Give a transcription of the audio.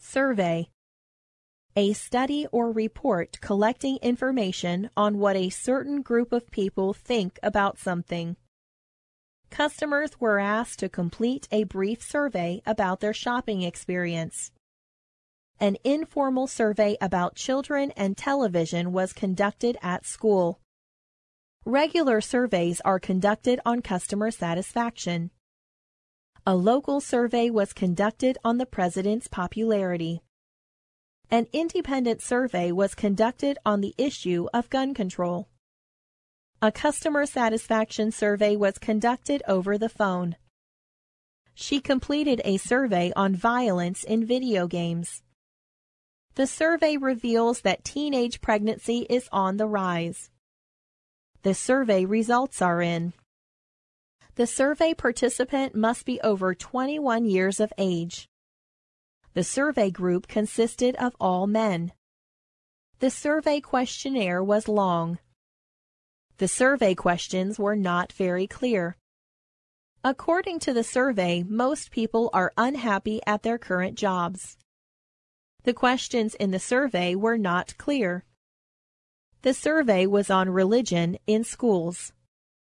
Survey. A study or report collecting information on what a certain group of people think about something. Customers were asked to complete a brief survey about their shopping experience. An informal survey about children and television was conducted at school. Regular surveys are conducted on customer satisfaction. A local survey was conducted on the president's popularity. An independent survey was conducted on the issue of gun control. A customer satisfaction survey was conducted over the phone. She completed a survey on violence in video games. The survey reveals that teenage pregnancy is on the rise. The survey results are in. The survey participant must be over 21 years of age. The survey group consisted of all men. The survey questionnaire was long. The survey questions were not very clear. According to the survey, most people are unhappy at their current jobs. The questions in the survey were not clear. The survey was on religion in schools.